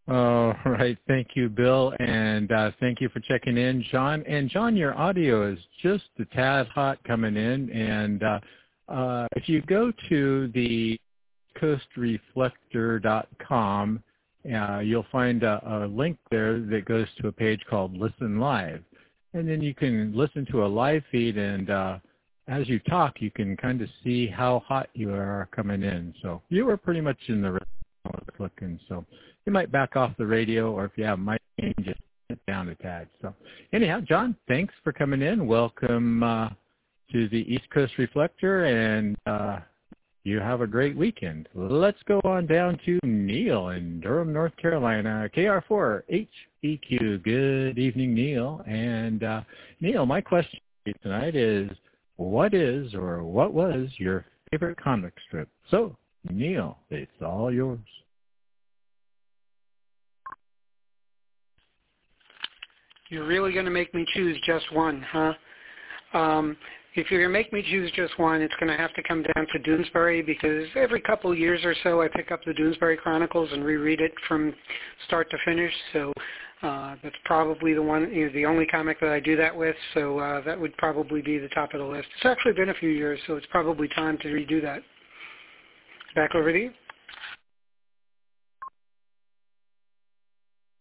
All right. Thank you, Bill, and thank you for checking in, John. And John, your audio is just a tad hot coming in. And if you go to the coastreflector.com, you'll find a link there that goes to a page called Listen Live. And then you can listen to a live feed, and as you talk, you can kind of see how hot you are coming in. So you were pretty much in the looking. So you might back off the radio, or if you have mic, just it down a tad. So anyhow, John, thanks for coming in. Welcome to the East Coast Reflector, and you have a great weekend. Let's go on down to Neil in Durham, North Carolina, KR4 HEQ. Good evening, Neil. And Neil, my question to you tonight is, what is or what was your favorite comic strip? So, Neil, it's all yours. You're really going to make me choose just one, huh? If you're going to make me choose just one, it's going to have to come down to Doonesbury, because every couple of years or so I pick up the Doonesbury Chronicles and reread it from start to finish. So that's probably the one, the only comic that I do that with. So that would probably be the top of the list. It's actually been a few years, so it's probably time to redo that. Back over to you.